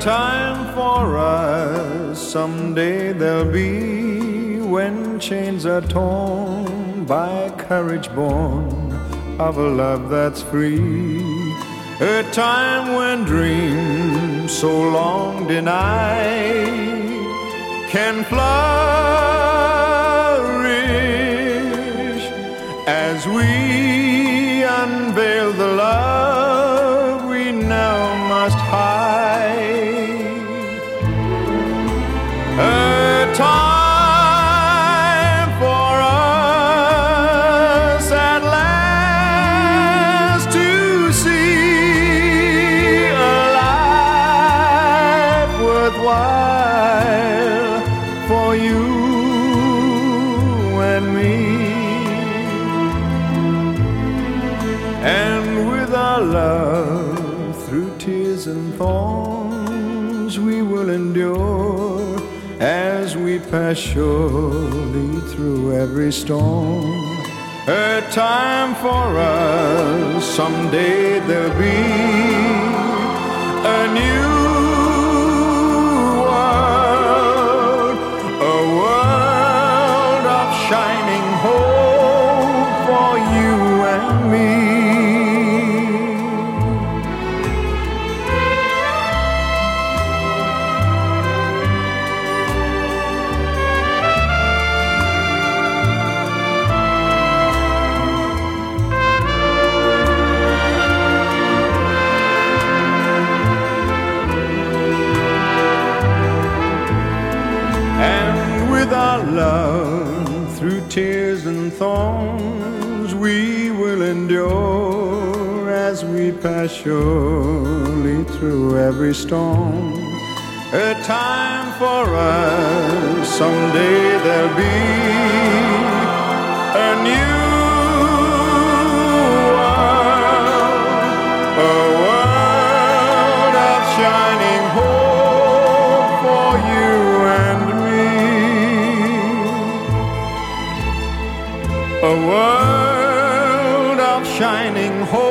time for us someday there'll be, when chains are torn by courage born of a love that's free. A time when dreams so long denied can flourish as we unveil the love we now must hide. A time for us at last to see a life worthwhile for you and me. And with our love through tears and thorns we will endure, as we pass surely through every storm. A time for us someday there'll be, a new world, a world of shining hope for you and me. With our love through tears and thorns we will endure, as we pass surely through every storm. A time for us someday there'll be, a new world, a world of shining hope for you and me. A world of shining hope